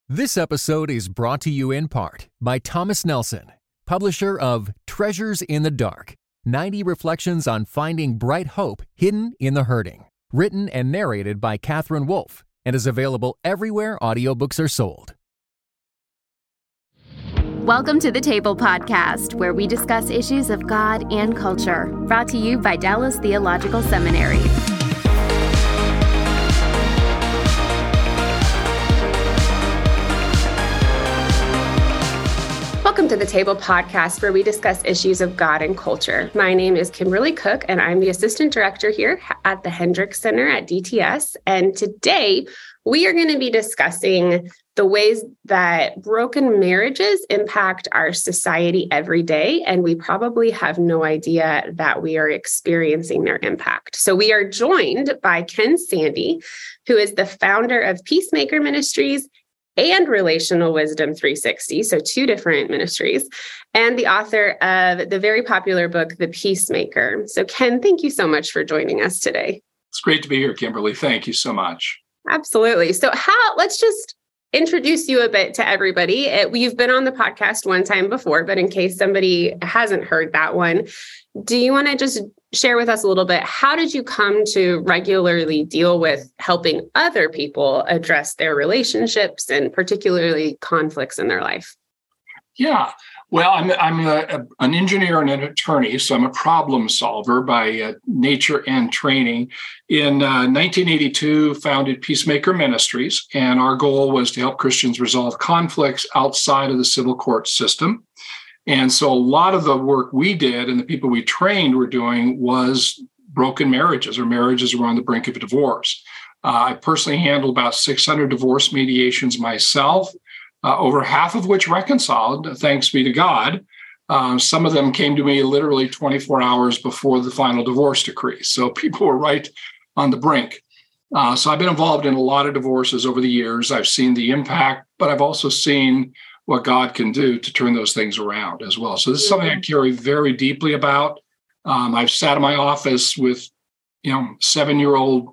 This episode is brought to you in part by Thomas Nelson, publisher of Treasures in the Dark, 90 Reflections on Finding Bright Hope Hidden in the Hurting, written and narrated by Catherine Wolfe, and is available everywhere audiobooks are sold. Welcome to the Table Podcast, where we discuss issues of God and culture, brought to you by Dallas Theological Seminary. Welcome to the Table Podcast, where we discuss issues of God and culture. My name is Kimberly Cook, and I'm the Assistant Director here at the Hendricks Center at DTS. And today, we are going to be discussing the ways that broken marriages impact our society every day, and we probably have no idea that we are experiencing their impact. So we are joined by Ken Sande, who is the founder of Peacemaker Ministries and Relational Wisdom 360, so two different ministries, and the author of the very popular book, The Peacemaker. So Ken, thank you so much for joining us today. It's great to be here, Kimberly. Thank you so much. Absolutely. So let's just introduce you a bit to everybody. You've been on the podcast one time before, but in case somebody hasn't heard that one, do you want to just share with us a little bit, how did you come to regularly deal with helping other people address their relationships and particularly conflicts in their life? Yeah. Well, I'm an engineer and an attorney, so I'm a problem solver by nature and training. In 1982, founded Peacemaker Ministries, and our goal was to help Christians resolve conflicts outside of the civil court system. And so a lot of the work we did and the people we trained were doing was broken marriages or marriages who were on the brink of a divorce. I personally handled about 600 divorce mediations myself. Over half of which reconciled, thanks be to God. Some of them came to me literally 24 hours before the final divorce decree. So people were right on the brink. So I've been involved in a lot of divorces over the years. I've seen the impact, but I've also seen what God can do to turn those things around as well. So this is something I care very deeply about. I've sat in my office with, 7-year-old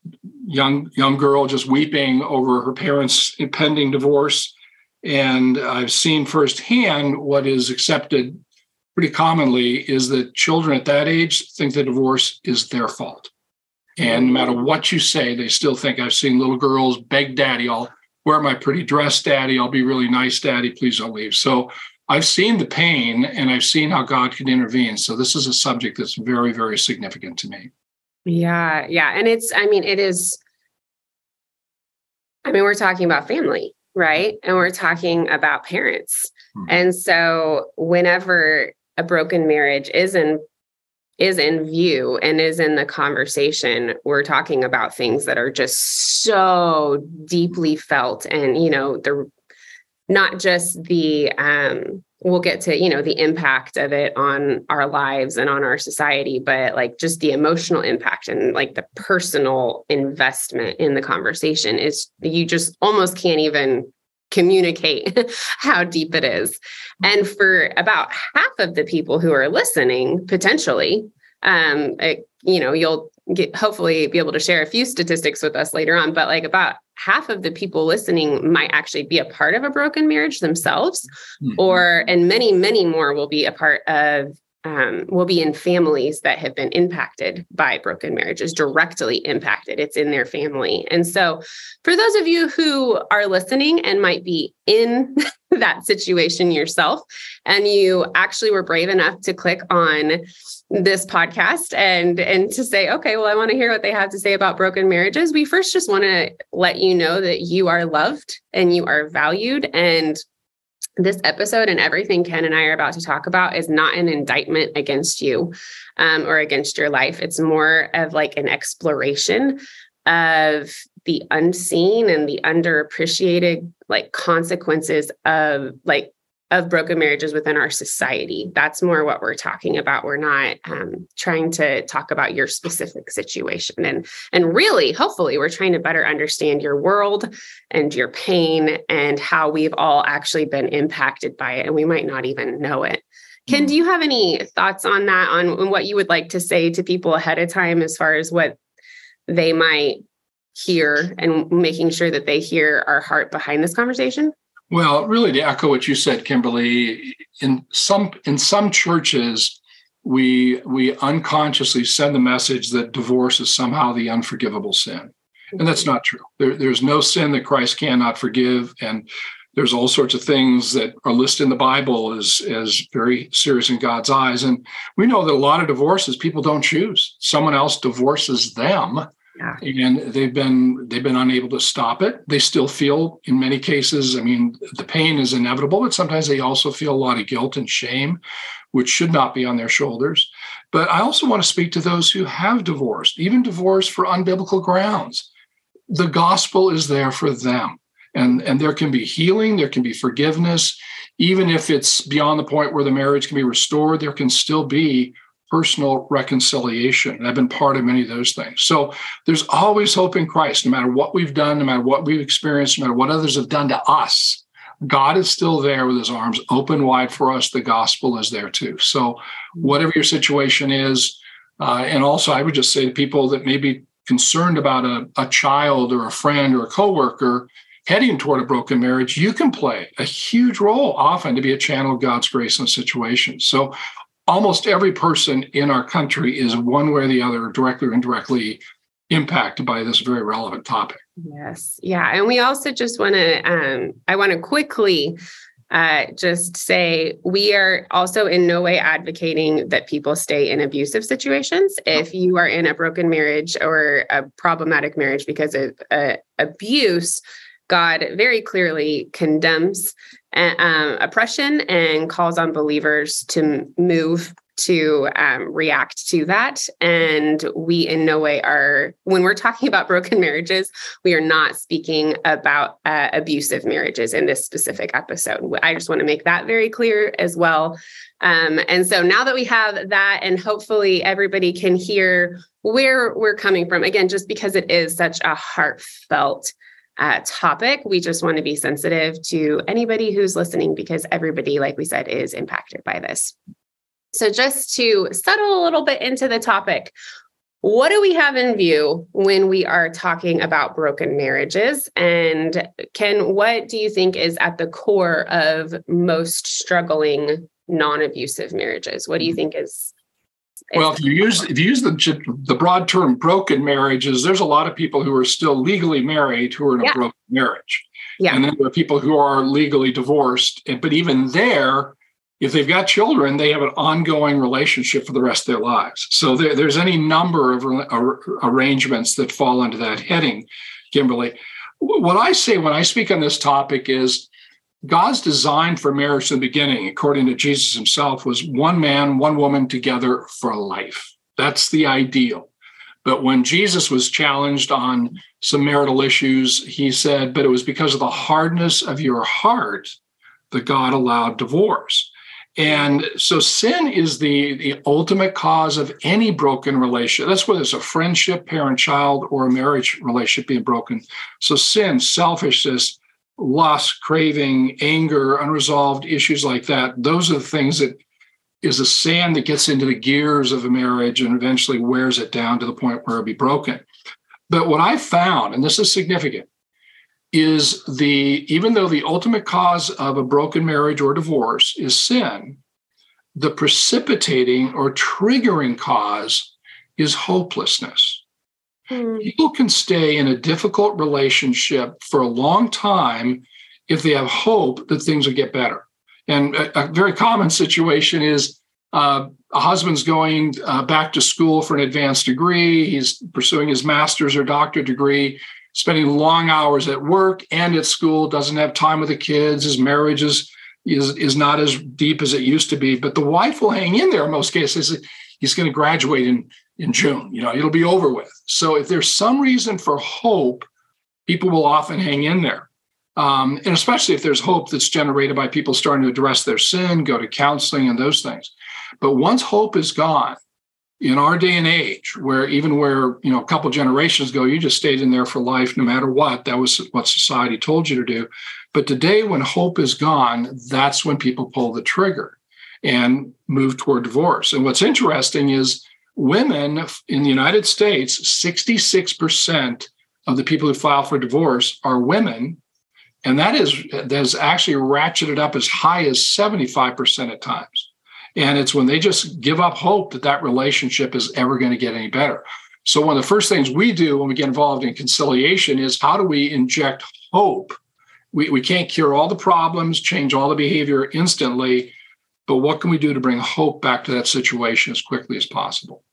young girl just weeping over her parents' impending divorce. And I've seen firsthand what is accepted pretty commonly is that children at that age think the divorce is their fault. And no matter what you say, they still think. I've seen little girls beg daddy, I'll wear my pretty dress, daddy, I'll be really nice, daddy, please don't leave. So I've seen the pain and I've seen how God can intervene. So this is a subject that's very, very significant to me. Yeah. And we're talking about family, right? And we're talking about parents. And so whenever a broken marriage is in view and is in the conversation, we're talking about things that are just so deeply felt. And, they're not just we'll get to, the impact of it on our lives and on our society, but like just the emotional impact and like the personal investment in the conversation is, you just almost can't even communicate how deep it is. And for about half of the people who are listening, potentially, you'll hopefully be able to share a few statistics with us later on, but like about half of the people listening might actually be a part of a broken marriage themselves, and many, many more will be a part of, will be in families that have been impacted by broken marriages, directly impacted. It's in their family. And so for those of you who are listening and might be in that situation yourself, and you actually were brave enough to click on this podcast and to say, okay, well, I want to hear what they have to say about broken marriages. We first just want to let you know that you are loved and you are valued. And this episode and everything Ken and I are about to talk about is not an indictment against you or against your life. It's more of like an exploration of the unseen and the underappreciated like consequences of broken marriages within our society. That's more what we're talking about. We're not trying to talk about your specific situation. And really, hopefully, we're trying to better understand your world and your pain and how we've all actually been impacted by it. And we might not even know it. Ken, do you have any thoughts on that, on what you would like to say to people ahead of time as far as what they might hear and making sure that they hear our heart behind this conversation? Well, really, to echo what you said, Kimberly, in some churches, we unconsciously send the message that divorce is somehow the unforgivable sin. And that's not true. There's no sin that Christ cannot forgive. And there's all sorts of things that are listed in the Bible as very serious in God's eyes. And we know that a lot of divorces people don't choose. Someone else divorces them. Yeah. And they've been unable to stop it. They still feel, in many cases, the pain is inevitable, but sometimes they also feel a lot of guilt and shame, which should not be on their shoulders. But I also want to speak to those who have divorced, even divorced for unbiblical grounds. The gospel is there for them. And there can be healing, there can be forgiveness. Even if it's beyond the point where the marriage can be restored, there can still be personal reconciliation. And I've been part of many of those things. So there's always hope in Christ, no matter what we've done, no matter what we've experienced, no matter what others have done to us. God is still there with his arms open wide for us. The gospel is there too. So whatever your situation is, and also I would just say to people that may be concerned about a child or a friend or a coworker heading toward a broken marriage, you can play a huge role often to be a channel of God's grace in a situation. So almost every person in our country is one way or the other, directly or indirectly, impacted by this very relevant topic. Yes. Yeah. And we also just want to, I want to quickly just say, we are also in no way advocating that people stay in abusive situations. If you are in a broken marriage or a problematic marriage because of abuse, God very clearly condemns oppression and calls on believers to move to react to that. And we in no way are, when we're talking about broken marriages, we are not speaking about abusive marriages in this specific episode. I just want to make that very clear as well. And so now that we have that, and hopefully everybody can hear where we're coming from, again, just because it is such a heartfelt topic, we just want to be sensitive to anybody who's listening, because everybody, like we said, is impacted by this. So just to settle a little bit into the topic, what do we have in view when we are talking about broken marriages? And Ken, what do you think is at the core of most struggling non-abusive marriages? What do you think is? Well, if you use the broad term broken marriages, there's a lot of people who are still legally married who are in a broken marriage. Yeah. And then there are people who are legally divorced. But even there, if they've got children, they have an ongoing relationship for the rest of their lives. So there's any number of arrangements that fall under that heading, Kimberly. What I say when I speak on this topic is God's design for marriage in the beginning, according to Jesus himself, was one man, one woman together for life. That's the ideal. But when Jesus was challenged on some marital issues, he said, but it was because of the hardness of your heart that God allowed divorce. And so sin is the ultimate cause of any broken relationship. That's whether it's a friendship, parent-child, or a marriage relationship being broken. So sin, selfishness, lust, craving, anger, unresolved issues like that, those are the things that is the sand that gets into the gears of a marriage and eventually wears it down to the point where it'll be broken. But what I found, and this is significant, is even though the ultimate cause of a broken marriage or divorce is sin, the precipitating or triggering cause is hopelessness. People can stay in a difficult relationship for a long time if they have hope that things will get better. And a very common situation is a husband's going back to school for an advanced degree. He's pursuing his master's or doctorate degree, spending long hours at work and at school, doesn't have time with the kids. His marriage is not as deep as it used to be. But the wife will hang in there in most cases. He's going to graduate in June. It'll be over with. So if there's some reason for hope, people will often hang in there. And especially if there's hope that's generated by people starting to address their sin, go to counseling and those things. But once hope is gone, in our day and age, where a couple generations ago, you just stayed in there for life no matter what, that was what society told you to do. But today, when hope is gone, that's when people pull the trigger and move toward divorce. And what's interesting is women in the United States, 66% of the people who file for divorce are women. And that has actually ratcheted up as high as 75% at times. And it's when they just give up hope that relationship is ever going to get any better. So one of the first things we do when we get involved in conciliation is how do we inject hope? We can't cure all the problems, change all the behavior instantly, but what can we do to bring hope back to that situation as quickly as possible?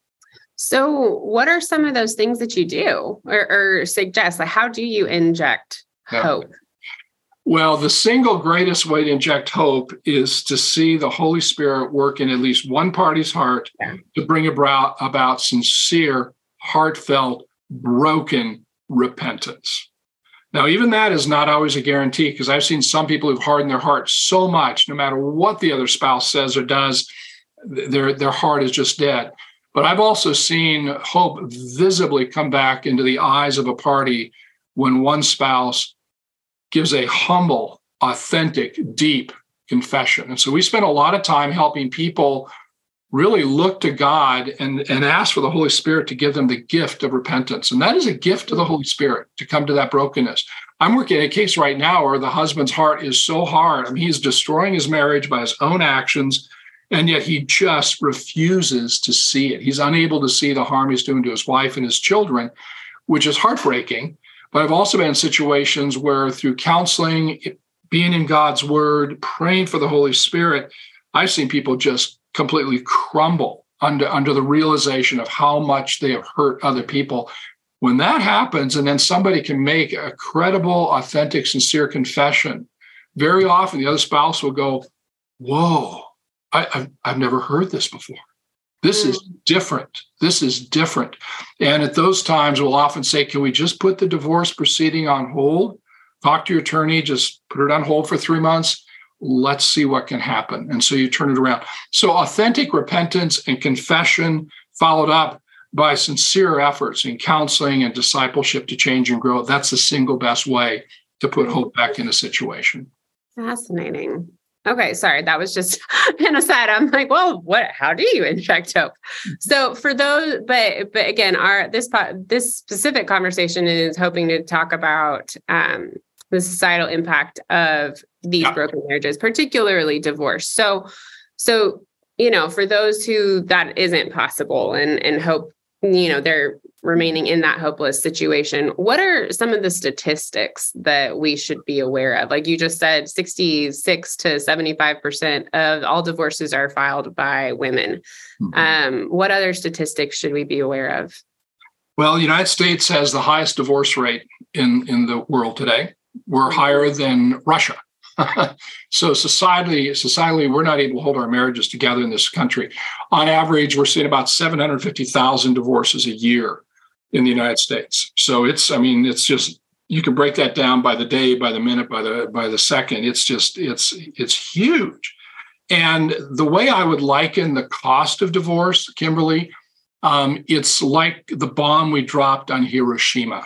So what are some of those things that you do or suggest? Like, how do you inject hope? Well, the single greatest way to inject hope is to see the Holy Spirit work in at least one party's heart to bring about sincere, heartfelt, broken repentance. Now, even that is not always a guarantee, because I've seen some people who've hardened their heart so much, no matter what the other spouse says or does, their heart is just dead. But I've also seen hope visibly come back into the eyes of a party when one spouse gives a humble, authentic, deep confession. And so we spend a lot of time helping people really look to God and ask for the Holy Spirit to give them the gift of repentance. And that is a gift of the Holy Spirit to come to that brokenness. I'm working in a case right now where the husband's heart is so hard. I mean, he's destroying his marriage by his own actions, and yet he just refuses to see it. He's unable to see the harm he's doing to his wife and his children, which is heartbreaking. But I've also been in situations where through counseling, being in God's word, praying for the Holy Spirit, I've seen people just completely crumble under the realization of how much they have hurt other people. When that happens, and then somebody can make a credible, authentic, sincere confession, very often the other spouse will go, whoa, I've never heard this before. This is different. This is different. And at those times, we'll often say, can we just put the divorce proceeding on hold? Talk to your attorney, just put it on hold for 3 months. Let's see what can happen. And so you turn it around. So authentic repentance and confession followed up by sincere efforts in counseling and discipleship to change and grow. That's the single best way to put hope back in a situation. Fascinating. Okay, sorry, that was just an aside. I'm like, well, how do you inject hope? So for those, but again, this specific conversation is hoping to talk about the societal impact of these broken marriages, particularly divorce. So, for those who that isn't possible and hope, they're remaining in that hopeless situation, what are some of the statistics that we should be aware of? Like you just said, 66 to 75% of all divorces are filed by women. Mm-hmm. What other statistics should we be aware of? Well, the United States has the highest divorce rate in the world today. We're higher than Russia. So societally, we're not able to hold our marriages together in this country. On average, we're seeing about 750,000 divorces a year in the United States. So it's just, you can break that down by the day, by the minute, by the second. It's huge. And the way I would liken the cost of divorce, Kimberly, it's like the bomb we dropped on Hiroshima.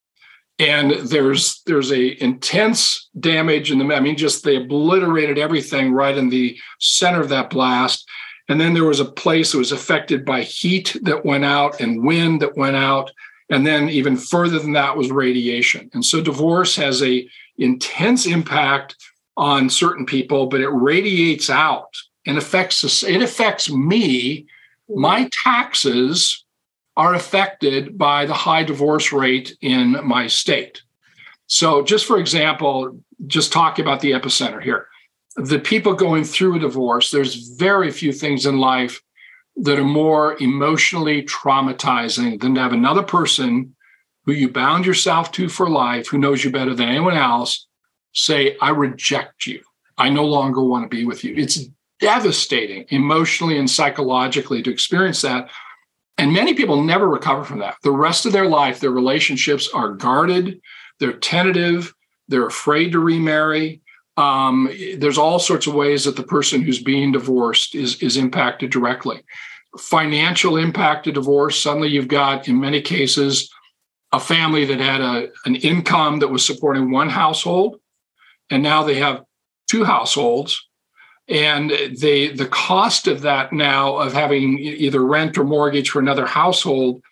And there's a intense damage they obliterated everything right in the center of that blast. And then there was a place that was affected by heat that went out and wind that went out. And then even further than that was radiation. And so divorce has a intense impact on certain people, but it radiates out and it affects me. My taxes are affected by the high divorce rate in my state. So just for example, just talk about the epicenter here. The people going through a divorce, there's very few things in life that are more emotionally traumatizing than to have another person who you bound yourself to for life, who knows you better than anyone else, say, I reject you. I no longer want to be with you. It's devastating emotionally and psychologically to experience that. And many people never recover from that. The rest of their life, their relationships are guarded, they're tentative, they're afraid to remarry. There's all sorts of ways that the person who's being divorced is impacted directly. Financial impact of divorce, suddenly you've got, in many cases, a family that had an income that was supporting one household, and now they have two households. And the cost of that now of having either rent or mortgage for another household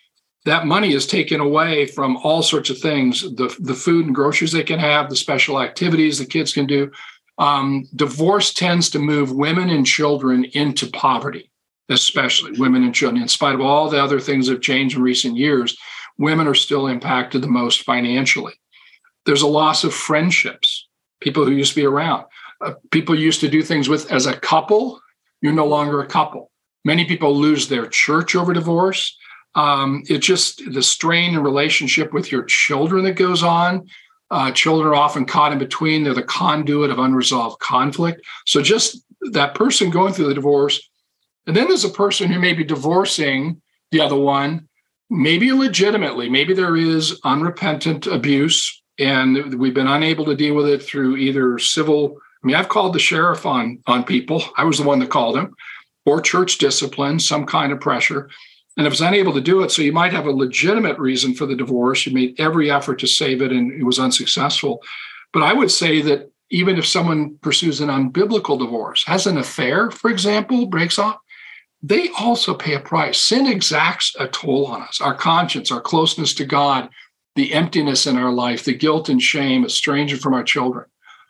that money is taken away from all sorts of things, the food and groceries they can have, the special activities the kids can do. Divorce tends to move women and children into poverty, especially women and children. In spite of all the other things that have changed in recent years, women are still impacted the most financially. There's a loss of friendships, people who used to be around. People used to do things with as a couple. You're no longer a couple. Many people lose their church over divorce. It's just the strain in relationship with your children that goes on. Children are often caught in between. They're the conduit of unresolved conflict. So just that person going through the divorce. And then there's a person who may be divorcing the other one, maybe legitimately. Maybe there is unrepentant abuse, and we've been unable to deal with it through either civil. I mean, I've called the sheriff on people. I was the one that called him, or church discipline, some kind of pressure. And I was unable to do it. So you might have a legitimate reason for the divorce. You made every effort to save it and it was unsuccessful. But I would say that even if someone pursues an unbiblical divorce, has an affair, for example, breaks off, they also pay a price. Sin exacts a toll on us, our conscience, our closeness to God, the emptiness in our life, the guilt and shame, estranging from our children.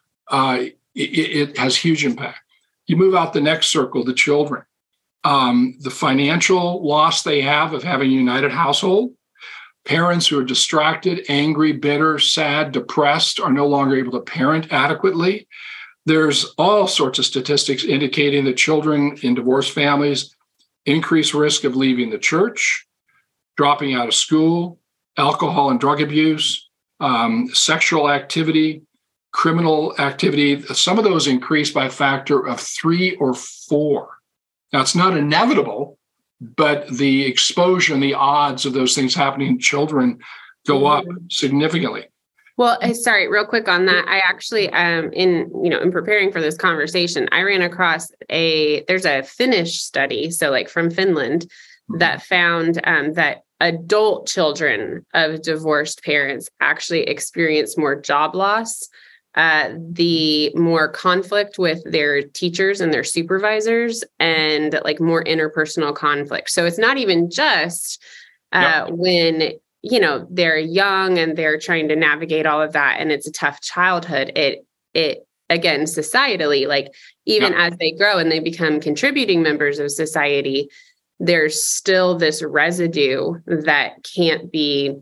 It has huge impact. You move out the next circle, the children. The financial loss they have of having a united household, parents who are distracted, angry, bitter, sad, depressed, are no longer able to parent adequately. There's all sorts of statistics indicating that children in divorced families increase risk of leaving the church, dropping out of school, alcohol and drug abuse, sexual activity, criminal activity. Some of those increase by a factor of 3 or 4. Now, it's not inevitable, but the exposure and the odds of those things happening in children go up significantly. Well, sorry, real quick on that. I actually, in preparing for this conversation, I ran across there's a Finnish study, so like from Finland, that found that adult children of divorced parents actually experience more job loss, the more conflict with their teachers and their supervisors, and like more interpersonal conflict. So it's not even just when, they're young and they're trying to navigate all of that and it's a tough childhood. It again, societally, like even as they grow and they become contributing members of society, there's still this residue that can't be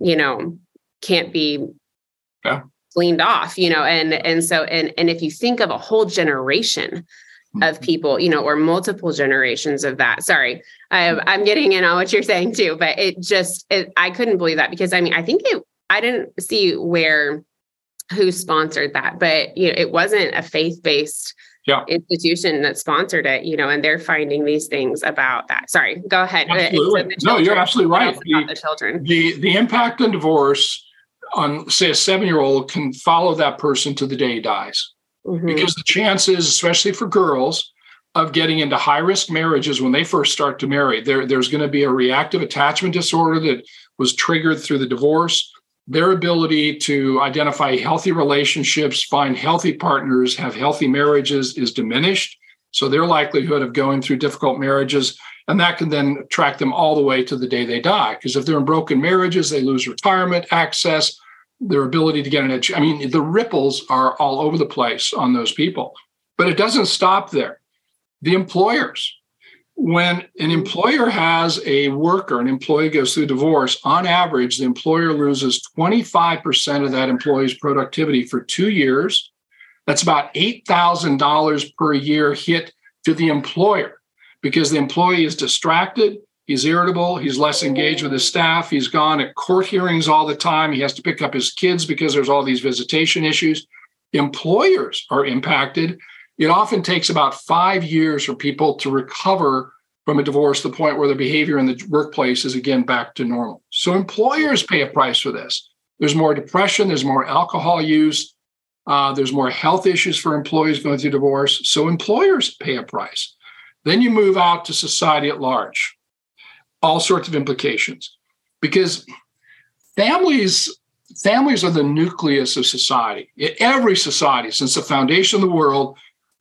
cleaned off, and so if you think of a whole generation of people, or multiple generations of that. Sorry, I'm getting in on what you're saying too, but I couldn't believe that because I didn't see who sponsored that, but it wasn't a faith-based institution that sponsored it, and they're finding these things about that. Sorry, go ahead. Absolutely. No, you're absolutely right. The children. The impact on divorce on, say, a 7-year-old can follow that person to the day he dies. Mm-hmm. Because the chances, especially for girls, of getting into high-risk marriages when they first start to marry, there's going to be a reactive attachment disorder that was triggered through the divorce. Their ability to identify healthy relationships, find healthy partners, have healthy marriages is diminished. So their likelihood of going through difficult marriages, and that can then track them all the way to the day they die. Because if they're in broken marriages, they lose retirement access, their ability to get an education. I mean, the ripples are all over the place on those people. But it doesn't stop there. The employers, when an employer has a worker, an employee goes through divorce, on average, the employer loses 25% of that employee's productivity for 2 years. That's about $8,000 per year hit to the employer because the employee is distracted. He's irritable. He's less engaged with his staff. He's gone at court hearings all the time. He has to pick up his kids because there's all these visitation issues. Employers are impacted. It often takes about 5 years for people to recover from a divorce to the point where the behavior in the workplace is again back to normal. So employers pay a price for this. There's more depression. There's more alcohol use. There's more health issues for employees going through divorce. So employers pay a price. Then you move out to society at large. All sorts of implications, because families are the nucleus of society. In every society, since the foundation of the world,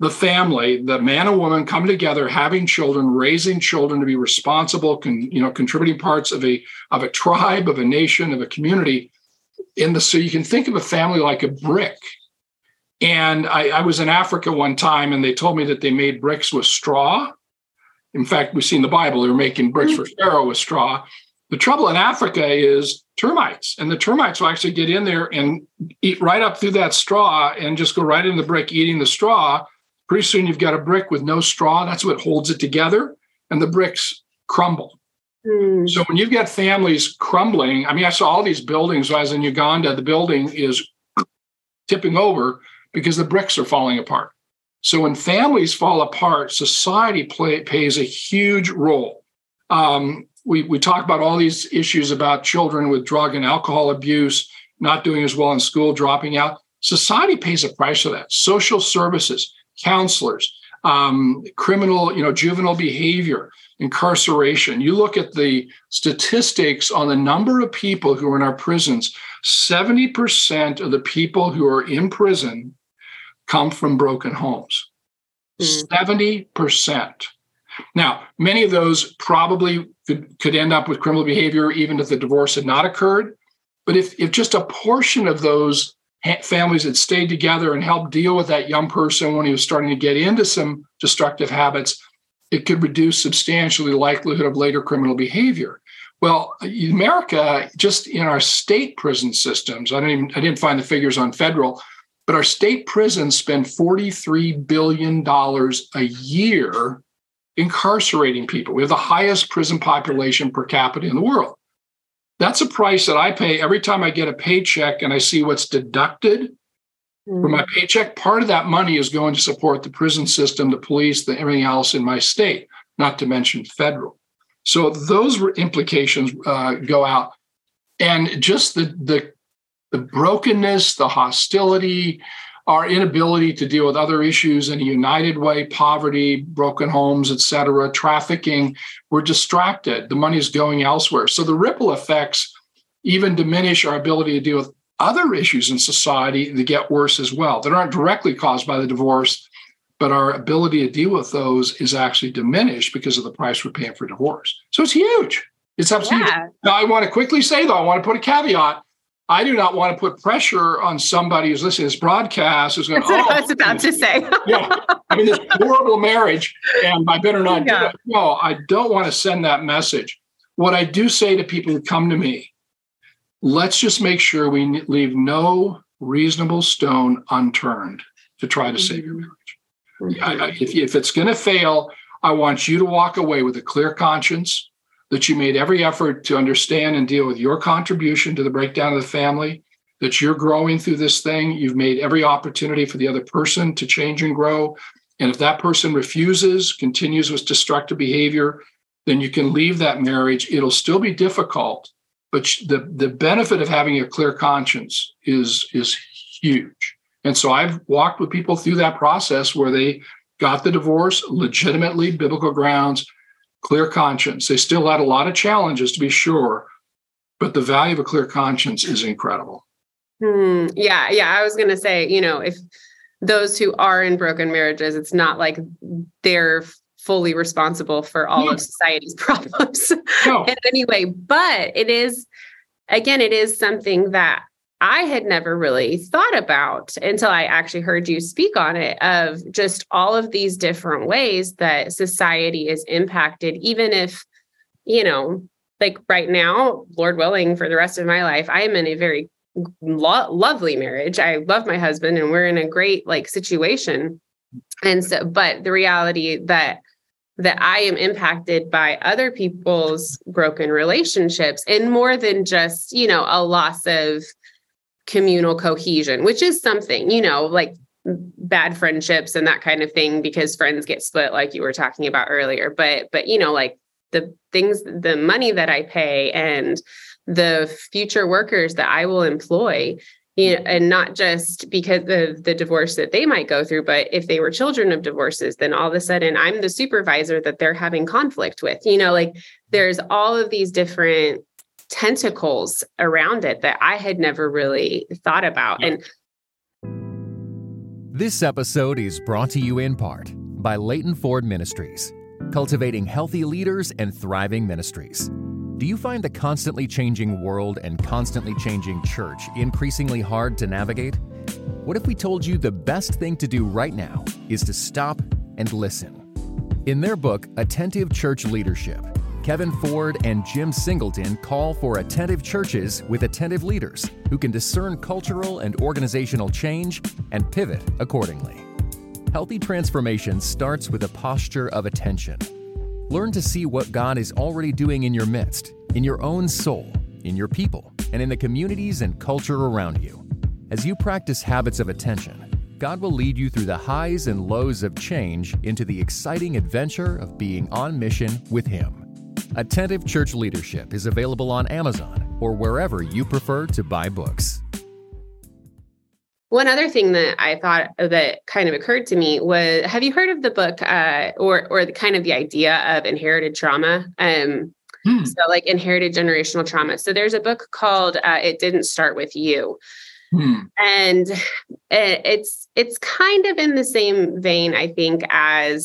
the family, the man and woman come together, having children, raising children to be responsible, contributing parts of a tribe, of a nation, of a community. So you can think of a family like a brick. And I was in Africa one time, and they told me that they made bricks with straw. In fact, we've seen the Bible, they were making bricks for Pharaoh with straw. The trouble in Africa is termites, and the termites will actually get in there and eat right up through that straw and just go right into the brick, eating the straw. Pretty soon you've got a brick with no straw. That's what holds it together, and the bricks crumble. So when you've got families crumbling, I saw all these buildings. When I was in Uganda, the building is tipping over because the bricks are falling apart. So when families fall apart, society plays a huge role. We talk about all these issues about children with drug and alcohol abuse, not doing as well in school, dropping out. Society pays a price for that. Social services, counselors, criminal, juvenile behavior, incarceration. You look at the statistics on the number of people who are in our prisons, 70% of the people who are in prison come from broken homes. 70%. Now, many of those probably could end up with criminal behavior even if the divorce had not occurred. But if just a portion of those families had stayed together and helped deal with that young person when he was starting to get into some destructive habits, it could reduce substantially the likelihood of later criminal behavior. Well, America, just in our state prison systems, I didn't find the figures on federal, but our state prisons spend $43 billion a year incarcerating people. We have the highest prison population per capita in the world. That's a price that I pay every time I get a paycheck and I see what's deducted from my paycheck. Part of that money is going to support the prison system, the police, everything else in my state, not to mention federal. So those implications go out. And just the brokenness, the hostility, our inability to deal with other issues in a united way, poverty, broken homes, et cetera, trafficking, we're distracted. The money is going elsewhere. So the ripple effects even diminish our ability to deal with other issues in society that get worse as well, that aren't directly caused by the divorce, but our ability to deal with those is actually diminished because of the price we're paying for divorce. So it's huge. It's absolutely huge. Now, I want to quickly say, though, I want to put a caveat. I do not want to put pressure on somebody who's listening to this broadcast who's going, That's what I was about to say. This horrible marriage, and I better not do it. No, I don't want to send that message. What I do say to people who come to me, let's just make sure we leave no reasonable stone unturned to try to save your marriage. If it's going to fail, I want you to walk away with a clear conscience that you made every effort to understand and deal with your contribution to the breakdown of the family, that you're growing through this thing. You've made every opportunity for the other person to change and grow. And if that person refuses, continues with destructive behavior, then you can leave that marriage. It'll still be difficult, but the benefit of having a clear conscience is huge. And so I've walked with people through that process where they got the divorce, legitimately, biblical grounds, clear conscience. They still had a lot of challenges, to be sure, but the value of a clear conscience is incredible. Yeah. I was going to say, if those who are in broken marriages, it's not like they're fully responsible for all of society's problems in any way. But it is something that I had never really thought about until I actually heard you speak on it, of just all of these different ways that society is impacted, even if, like right now, Lord willing, for the rest of my life, I am in a very lovely marriage. I love my husband and we're in a great situation. And so, but the reality that I am impacted by other people's broken relationships, and more than just, a loss of communal cohesion, which is something, like bad friendships and that kind of thing, because friends get split, like you were talking about earlier. But, like the things, the money that I pay and the future workers that I will employ, and not just because of the divorce that they might go through, but if they were children of divorces, then all of a sudden I'm the supervisor that they're having conflict with, there's all of these different tentacles around it that I had never really thought about. And This episode is brought to you in part by Leighton Ford Ministries, cultivating healthy leaders and thriving ministries. Do you find the constantly changing world and constantly changing church increasingly hard to navigate? What if we told you the best thing to do right now is to stop and listen? In their book, Attentive Church Leadership, Kevin Ford and Jim Singleton call for attentive churches with attentive leaders who can discern cultural and organizational change and pivot accordingly. Healthy transformation starts with a posture of attention. Learn to see what God is already doing in your midst, in your own soul, in your people, and in the communities and culture around you. As you practice habits of attention, God will lead you through the highs and lows of change into the exciting adventure of being on mission with Him. Attentive Church Leadership is available on Amazon or wherever you prefer to buy books. One other thing that I thought that kind of occurred to me was, have you heard of the book or the kind of the idea of inherited trauma? So like inherited generational trauma. So there's a book called It Didn't Start With You. And it's kind of in the same vein, I think, as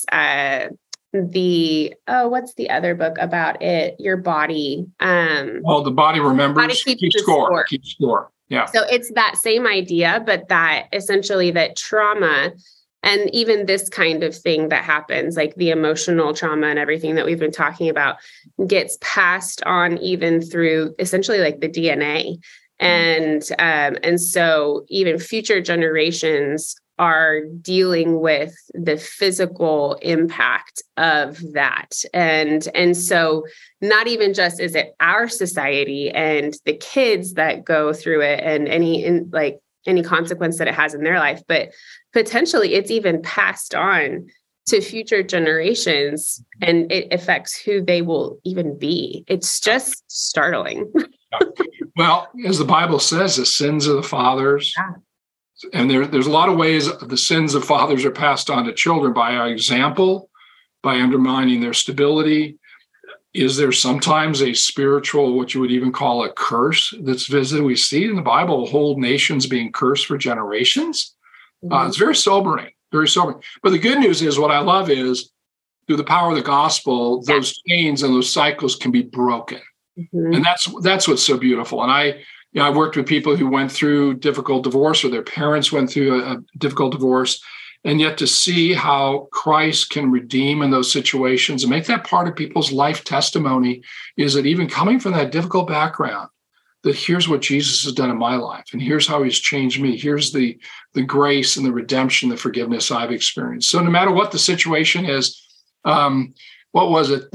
what's the other book about it? Your body. The body remembers. Body keeps score. Keeps score. Yeah. So it's that same idea, but that essentially that trauma and even this kind of thing that happens, like the emotional trauma and everything that we've been talking about, gets passed on even through essentially like the DNA. And so even future generations are dealing with the physical impact of that. And so not even just is it our society and the kids that go through it and any consequence that it has in their life, but potentially it's even passed on to future generations and it affects who they will even be. It's just startling. Well, as the Bible says, the sins of the fathers, and there's a lot of ways the sins of fathers are passed on to children by our example, by undermining their stability. Is there sometimes a spiritual, what you would even call a curse that's visited? We see in the Bible whole nations being cursed for generations. It's very sobering, very sobering. But the good news is, what I love is, through the power of the gospel, those chains and those cycles can be broken. And that's what's so beautiful. And I worked with people who went through difficult divorce, or their parents went through a difficult divorce, and yet to see how Christ can redeem in those situations and make that part of people's life testimony is that even coming from that difficult background, that here's what Jesus has done in my life, and here's how He's changed me. Here's the grace and the redemption, the forgiveness I've experienced. So no matter what the situation is, what was it?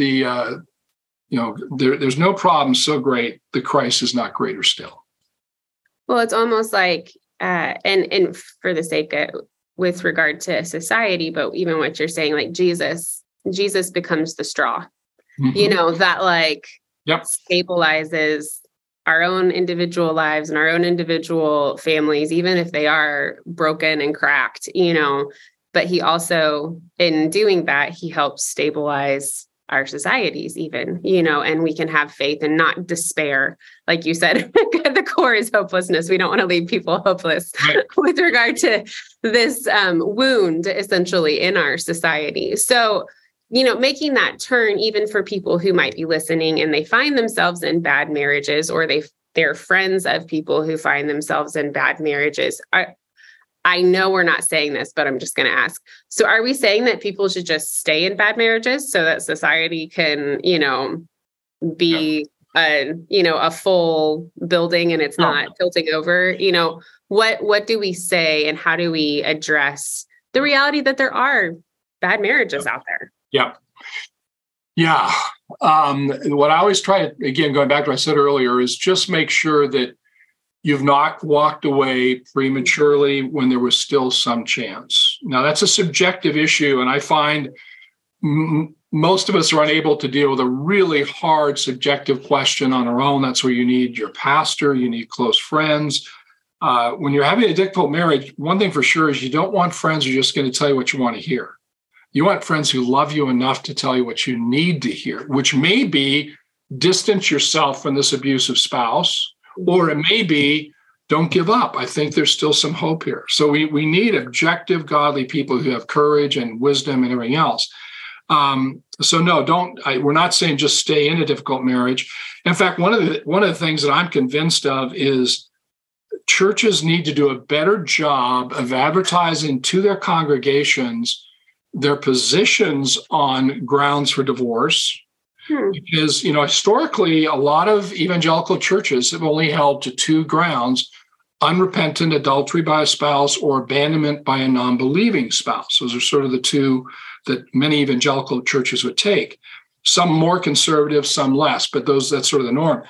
There's no problem so great that Christ is not greater still. Well, it's almost like, and for the sake of, with regard to society, but even what you're saying, like Jesus becomes the straw, that like stabilizes our own individual lives and our own individual families, even if they are broken and cracked, but He also, in doing that, He helps stabilize our societies even, and we can have faith and not despair. Like you said, the core is hopelessness. We don't want to leave people hopeless with regard to this wound essentially in our society. So, making that turn, even for people who might be listening and they find themselves in bad marriages, or they're friends of people who find themselves in bad marriages. I know we're not saying this, but I'm just going to ask. So are we saying that people should just stay in bad marriages so that society can, be a full building and it's not tilting over? What do we say, and how do we address the reality that there are bad marriages out there? Yeah. What I always try to, again, going back to what I said earlier, is just make sure that you've not walked away prematurely when there was still some chance. Now, that's a subjective issue, and I find most of us are unable to deal with a really hard subjective question on our own. That's where you need your pastor, you need close friends. When you're having a difficult marriage, one thing for sure is you don't want friends who are just going to tell you what you want to hear. You want friends who love you enough to tell you what you need to hear, which may be distance yourself from this abusive spouse, or it may be don't give up. I think there's still some hope here. So we need objective, godly people who have courage and wisdom and everything else. So no, we're not saying just stay in a difficult marriage. In fact, one of the things that I'm convinced of is churches need to do a better job of advertising to their congregations their positions on grounds for divorce. Because, historically, a lot of evangelical churches have only held to two grounds: unrepentant adultery by a spouse or abandonment by a non-believing spouse. Those are sort of the two that many evangelical churches would take. Some more conservative, some less, but that's sort of the norm.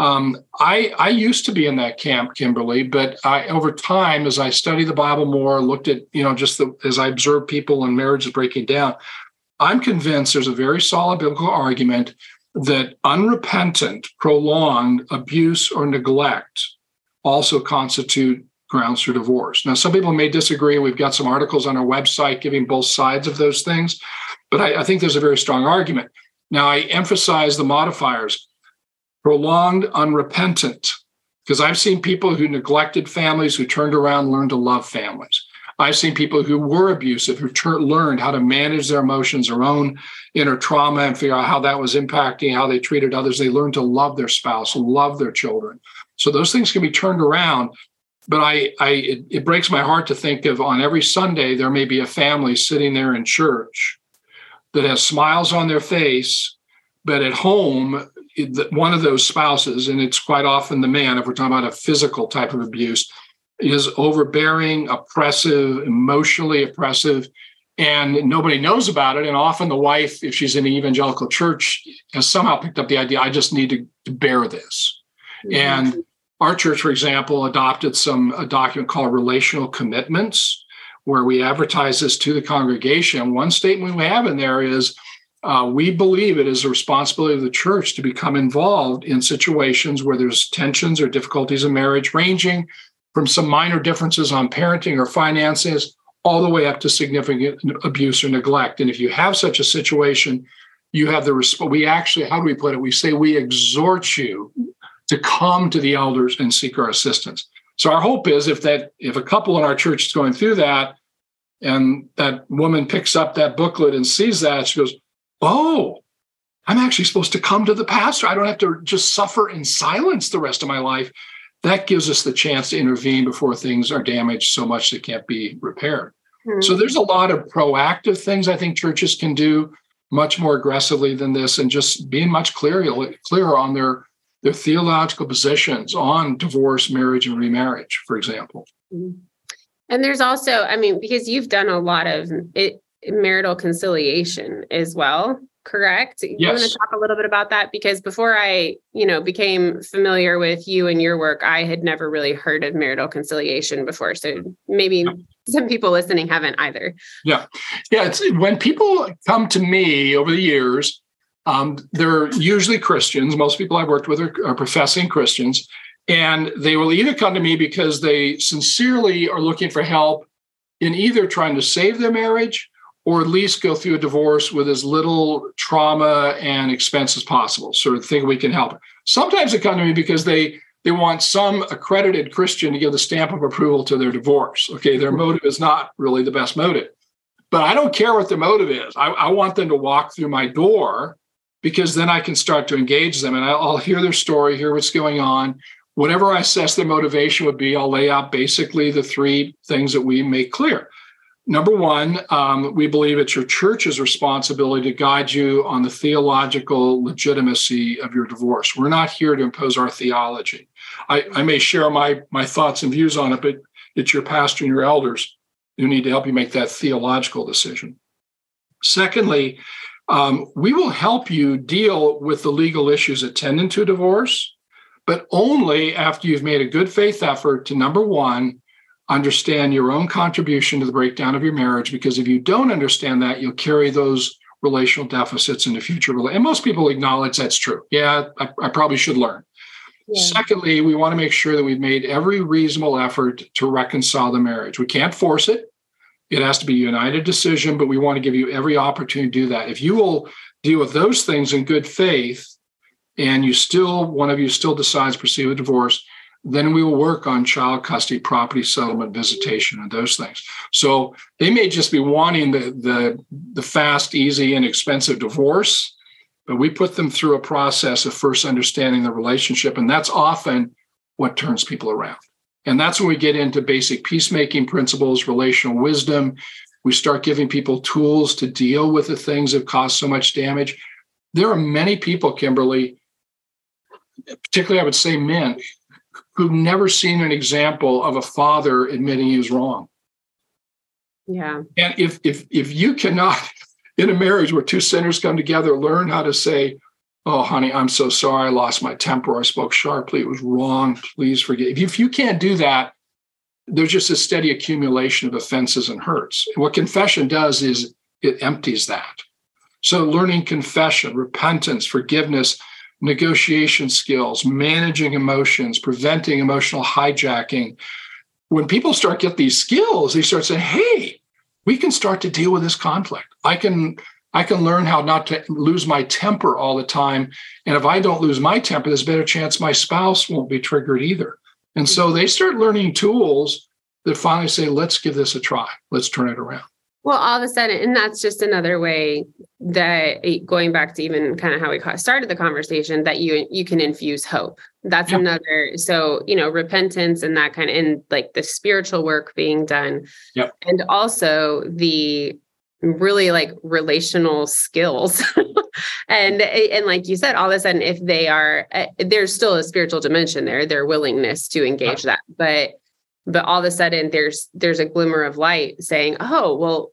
I used to be in that camp, Kimberly, but over time, as I studied the Bible more, looked at, as I observed people and marriages breaking down, I'm convinced there's a very solid biblical argument that unrepentant, prolonged abuse or neglect also constitute grounds for divorce. Now, some people may disagree. We've got some articles on our website giving both sides of those things, but I think there's a very strong argument. Now, I emphasize the modifiers: prolonged, unrepentant, because I've seen people who neglected families who turned around and learned to love families. I've seen people who were abusive who learned how to manage their emotions, their own inner trauma, and figure out how that was impacting how they treated others. They learned to love their spouse, love their children. So those things can be turned around. But it breaks my heart to think of, on every Sunday, there may be a family sitting there in church that has smiles on their face, but at home, one of those spouses, and it's quite often the man, if we're talking about a physical type of abuse, is overbearing, oppressive, emotionally oppressive, and nobody knows about it. And often the wife, if she's in an evangelical church, has somehow picked up the idea, I just need to bear this. Mm-hmm. And our church, for example, adopted a document called Relational Commitments, where we advertise this to the congregation. One statement we have in there is, we believe it is the responsibility of the church to become involved in situations where there's tensions or difficulties in marriage, ranging from some minor differences on parenting or finances, all the way up to significant abuse or neglect. And if you have such a situation, you have we actually, how do we put it? We say we exhort you to come to the elders and seek our assistance. So our hope is if a couple in our church is going through that, and that woman picks up that booklet and sees that, she goes, oh, I'm actually supposed to come to the pastor. I don't have to just suffer in silence the rest of my life. That gives us the chance to intervene before things are damaged so much they can't be repaired. Mm-hmm. So there's a lot of proactive things I think churches can do much more aggressively than this, and just being much clearer on their theological positions on divorce, marriage, and remarriage, for example. Mm-hmm. And there's also, because you've done a lot of marital conciliation as well, correct? Yes. You want to talk a little bit about that? Because before I, became familiar with you and your work, I had never really heard of marital conciliation before. So maybe some people listening haven't either. Yeah. It's when people come to me over the years, they're usually Christians. Most people I've worked with are professing Christians, and they will either come to me because they sincerely are looking for help in either trying to save their marriage or at least go through a divorce with as little trauma and expense as possible, sort of think we can help. Sometimes they come to me because they want some accredited Christian to give the stamp of approval to their divorce. Okay, their motive is not really the best motive. But I don't care what their motive is. I want them to walk through my door, because then I can start to engage them, and I'll hear their story, hear what's going on. Whatever I assess their motivation would be, I'll lay out basically the three things that we make clear. Number one, we believe it's your church's responsibility to guide you on the theological legitimacy of your divorce. We're not here to impose our theology. I may share my thoughts and views on it, but it's your pastor and your elders who need to help you make that theological decision. Secondly, we will help you deal with the legal issues attendant to divorce, but only after you've made a good faith effort to, number one, understand your own contribution to the breakdown of your marriage, because if you don't understand that, you'll carry those relational deficits into future. And most people acknowledge that's true. Yeah, I probably should learn. Yeah. Secondly, we want to make sure that we've made every reasonable effort to reconcile the marriage. We can't force it. It has to be a united decision, but we want to give you every opportunity to do that. If you will deal with those things in good faith, and one of you still decides to proceed with divorce, then we will work on child custody, property settlement, visitation, and those things. So they may just be wanting the fast, easy, inexpensive divorce, but we put them through a process of first understanding the relationship, and that's often what turns people around. And that's when we get into basic peacemaking principles, relational wisdom. We start giving people tools to deal with the things that cause so much damage. There are many people, Kimberly, particularly I would say men, who've never seen an example of a father admitting he was wrong. Yeah. And if you cannot, in a marriage where two sinners come together, learn how to say, oh, honey, I'm so sorry, I lost my temper, I spoke sharply, it was wrong, please forgive. If you can't do that, there's just a steady accumulation of offenses and hurts. And what confession does is it empties that. So learning confession, repentance, forgiveness, negotiation skills, managing emotions, preventing emotional hijacking. When people start get these skills, they start saying, hey, we can start to deal with this conflict. I can learn how not to lose my temper all the time. And if I don't lose my temper, there's a better chance my spouse won't be triggered either. And so they start learning tools that finally say, let's give this a try. Let's turn it around. Well, all of a sudden, and that's just another way that, going back to even kind of how we started the conversation, that you can infuse hope. That's another. So, repentance and that kind of, and like the spiritual work being done. Yep. And also the really like relational skills. and like you said, all of a sudden, if they are, there's still a spiritual dimension there, their willingness to engage that. But all of a sudden there's a glimmer of light saying, oh, well,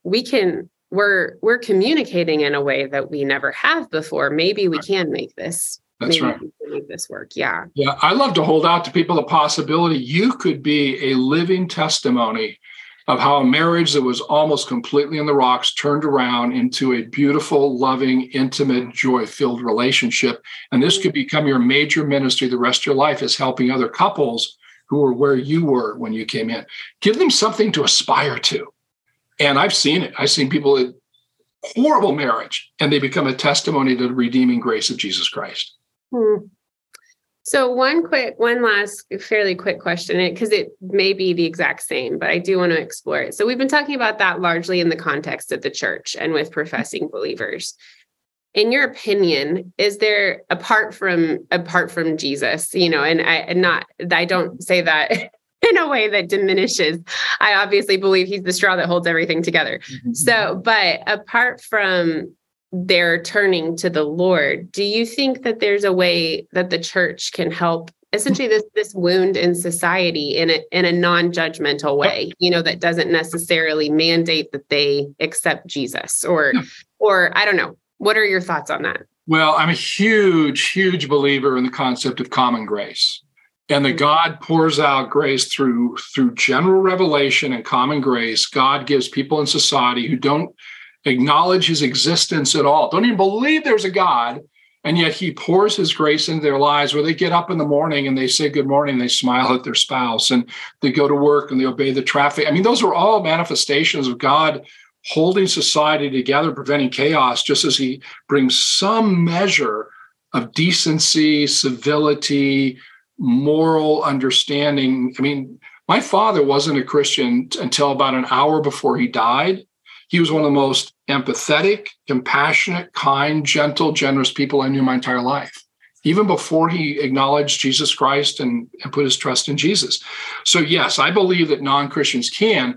we're communicating in a way that we never have before. Maybe we can make this. That's right. We can make this work. Yeah. Yeah. I love to hold out to people the possibility you could be a living testimony of how a marriage that was almost completely in the rocks turned around into a beautiful, loving, intimate, joy-filled relationship. And this could become your major ministry the rest of your life, is helping other couples who are where you were when you came in. Give them something to aspire to. And I've seen it. I've seen people in horrible marriage, and they become a testimony to the redeeming grace of Jesus Christ. So one last fairly quick question, because it may be the exact same, but I do want to explore it. So we've been talking about that largely in the context of the church and with professing believers. In your opinion, is there, apart from Jesus, and I don't say that in a way that diminishes. I obviously believe he's the straw that holds everything together. Mm-hmm. So, but apart from their turning to the Lord, do you think that there's a way that the church can help essentially this wound in society in a non-judgmental way, that doesn't necessarily mandate that they accept Jesus or I don't know. What are your thoughts on that? Well, I'm a huge, huge believer in the concept of common grace, and that God pours out grace through general revelation and common grace. God gives people in society who don't acknowledge his existence at all, don't even believe there's a God, and yet he pours his grace into their lives, where they get up in the morning and they say good morning, they smile at their spouse, and they go to work and they obey the traffic. I mean, those are all manifestations of God holding society together, preventing chaos, just as he brings some measure of decency, civility, moral understanding. I mean, my father wasn't a Christian until about an hour before he died. He was one of the most empathetic, compassionate, kind, gentle, generous people I knew my entire life, even before he acknowledged Jesus Christ and put his trust in Jesus. So yes, I believe that non-Christians can.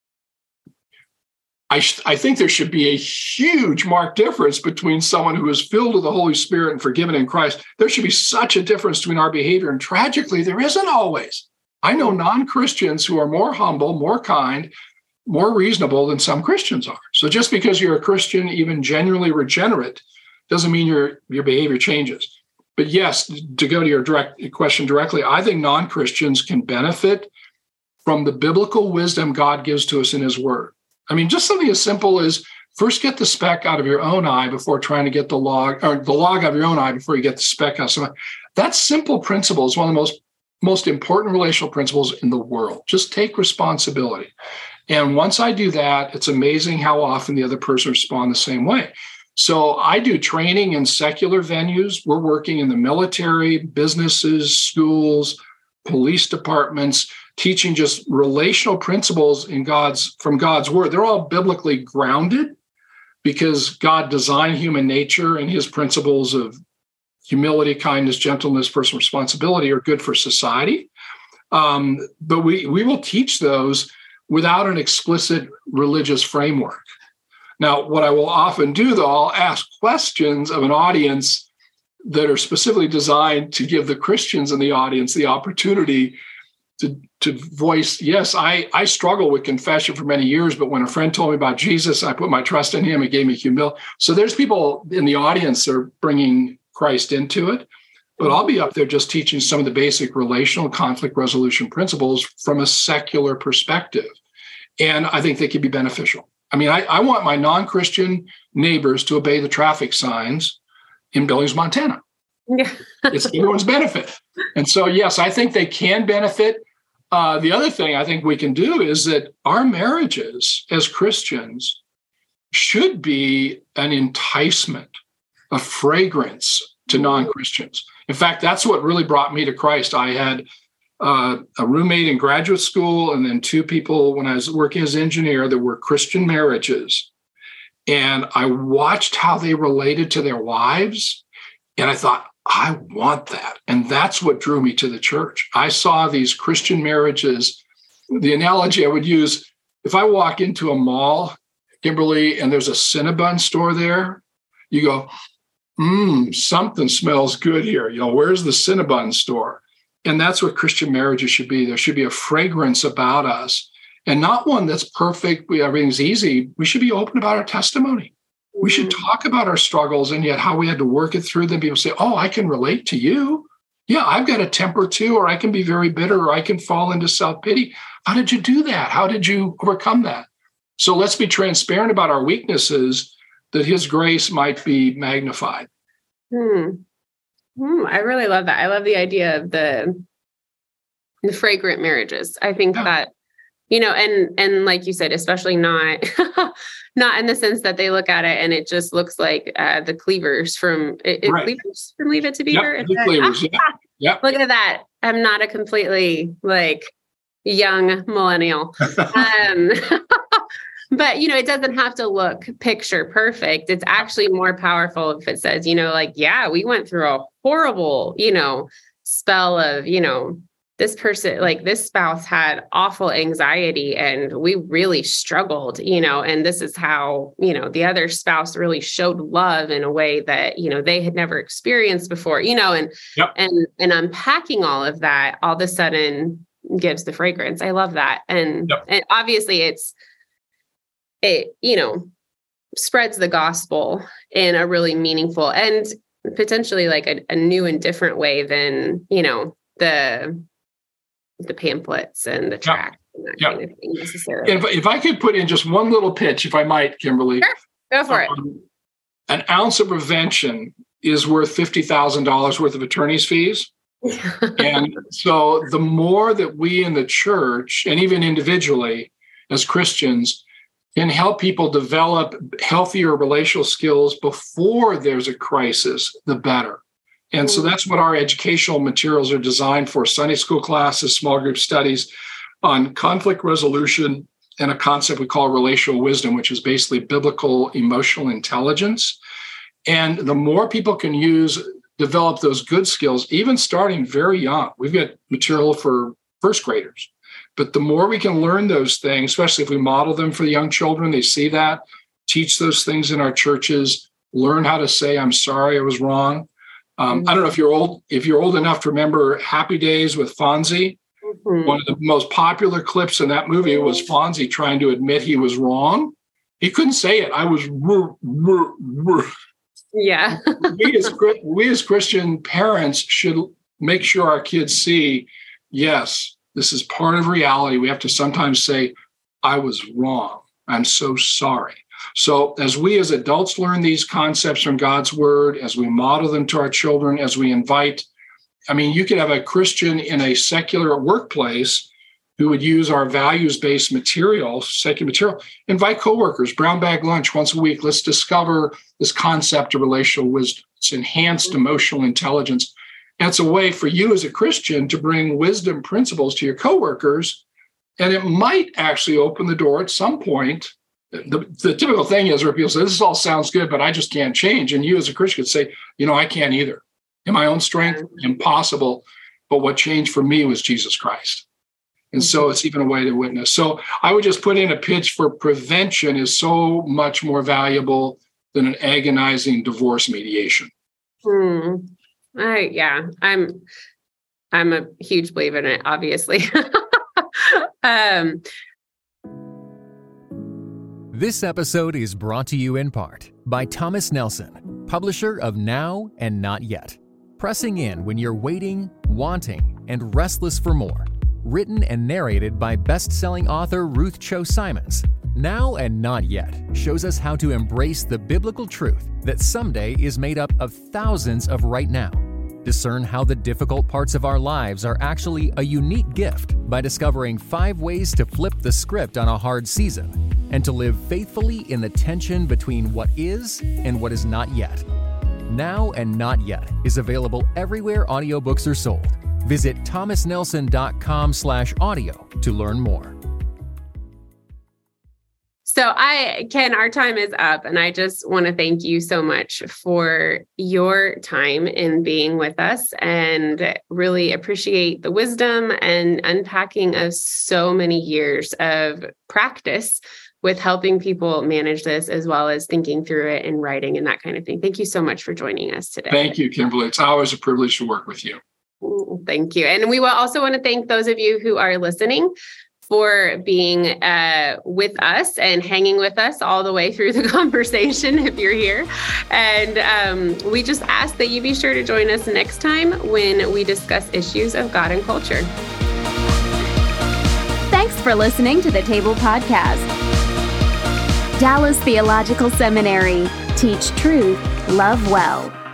I think there should be a huge marked difference between someone who is filled with the Holy Spirit and forgiven in Christ. There should be such a difference between our behavior. And tragically, there isn't always. I know non-Christians who are more humble, more kind, more reasonable than some Christians are. So just because you're a Christian, even genuinely regenerate, doesn't mean your behavior changes. But yes, to go to your question directly, I think non-Christians can benefit from the biblical wisdom God gives to us in his word. I mean, just something as simple as first get the speck out of your own eye before trying to get the log, or the log out of your own eye before you get the speck out of someone. That simple principle is one of the most important relational principles in the world. Just take responsibility. And once I do that, it's amazing how often the other person responds the same way. So I do training in secular venues. We're working in the military, businesses, schools, police departments, teaching just relational principles from God's word. They're all biblically grounded because God designed human nature, and his principles of humility, kindness, gentleness, personal responsibility are good for society. But we will teach those without an explicit religious framework. Now, what I will often do, though, I'll ask questions of an audience that are specifically designed to give the Christians in the audience the opportunity to voice, yes, I struggle with confession for many years, but when a friend told me about Jesus, I put my trust in him. It gave me humility. So there's people in the audience that are bringing Christ into it, but I'll be up there just teaching some of the basic relational conflict resolution principles from a secular perspective. And I think they can be beneficial. I mean, I want my non-Christian neighbors to obey the traffic signs in Billings, Montana. Yeah. It's everyone's benefit. And so, yes, I think they can benefit. The other thing I think we can do is that our marriages as Christians should be an enticement, a fragrance to non-Christians. In fact, that's what really brought me to Christ. I had a roommate in graduate school, and then two people when I was working as an engineer that were Christian marriages. And I watched how they related to their wives, and I thought, I want that. And that's what drew me to the church. I saw these Christian marriages. The analogy I would use, if I walk into a mall, Kimberly, and there's a Cinnabon store there, you go, something smells good here. Where's the Cinnabon store? And that's what Christian marriages should be. There should be a fragrance about us, and not one that's perfect. Everything's easy. We should be open about our testimony. We should talk about our struggles and yet how we had to work it through them. People say, oh, I can relate to you. Yeah, I've got a temper too, or I can be very bitter, or I can fall into self-pity. How did you do that? How did you overcome that? So let's be transparent about our weaknesses that his grace might be magnified. I really love that. I love the idea of the fragrant marriages. I think that, and like you said, especially not in the sense that they look at it and it just looks like the Cleavers from Cleavers from Leave It to Beaver. Yep. Look at that. I'm not a completely young millennial. But, it doesn't have to look picture perfect. It's actually more powerful if it says, we went through a horrible, spell of, this person, this spouse had awful anxiety and we really struggled, and this is how, the other spouse really showed love in a way that, they had never experienced before, and unpacking all of that all of a sudden gives the fragrance. I love that. And obviously it spreads the gospel in a really meaningful and potentially a new and different way than, the pamphlets and the tract and that kind of thing necessarily. If I could put in just one little pitch, if I might, Kimberly. Sure. Go for it. An ounce of prevention is worth $50,000 worth of attorney's fees. And so the more that we in the church, and even individually as Christians, can help people develop healthier relational skills before there's a crisis, the better. And so that's what our educational materials are designed for: Sunday school classes, small group studies on conflict resolution, and a concept we call relational wisdom, which is basically biblical emotional intelligence. And the more people can develop those good skills, even starting very young. We've got material for first graders. But the more we can learn those things, especially if we model them for the young children, they see that, teach those things in our churches, learn how to say, I'm sorry, I was wrong. I don't know if you're old enough to remember Happy Days with Fonzie. One of the most popular clips in that movie was Fonzie trying to admit he was wrong. He couldn't say it. I was. Yeah. we as Christian parents should make sure our kids see, yes, this is part of reality. We have to sometimes say, I was wrong. I'm so sorry. So as we as adults learn these concepts from God's word, as we model them to our children, as we invite, you could have a Christian in a secular workplace who would use our values-based material, secular material, invite coworkers, brown bag lunch once a week. Let's discover this concept of relational wisdom. It's enhanced emotional intelligence. And it's a way for you as a Christian to bring wisdom principles to your coworkers. And it might actually open the door at some point. The typical thing is where people say, this all sounds good, but I just can't change. And you as a Christian could say, I can't either. In my own strength, impossible. But what changed for me was Jesus Christ. And so it's even a way to witness. So I would just put in a pitch for prevention is so much more valuable than an agonizing divorce mediation. Yeah, I'm a huge believer in it, obviously. This episode is brought to you in part by Thomas Nelson, publisher of Now and Not Yet. Pressing in when you're waiting, wanting, and restless for more. Written and narrated by best-selling author Ruth Cho Simons. Now and Not Yet shows us how to embrace the biblical truth that someday is made up of thousands of right now. Discern how the difficult parts of our lives are actually a unique gift by discovering 5 ways to flip the script on a hard season and to live faithfully in the tension between what is and what is not yet. Now and Not Yet is available everywhere audiobooks are sold. Visit thomasnelson.com/audio to learn more. So Ken, our time is up, and I just want to thank you so much for your time in being with us and really appreciate the wisdom and unpacking of so many years of practice with helping people manage this, as well as thinking through it and writing and that kind of thing. Thank you so much for joining us today. Thank you, Kimberly. It's always a privilege to work with you. Thank you. And we will also want to thank those of you who are listening for being with us and hanging with us all the way through the conversation if you're here. And we just ask that you be sure to join us next time when we discuss issues of God and culture. Thanks for listening to the Table Podcast. Dallas Theological Seminary. Teach truth, love well.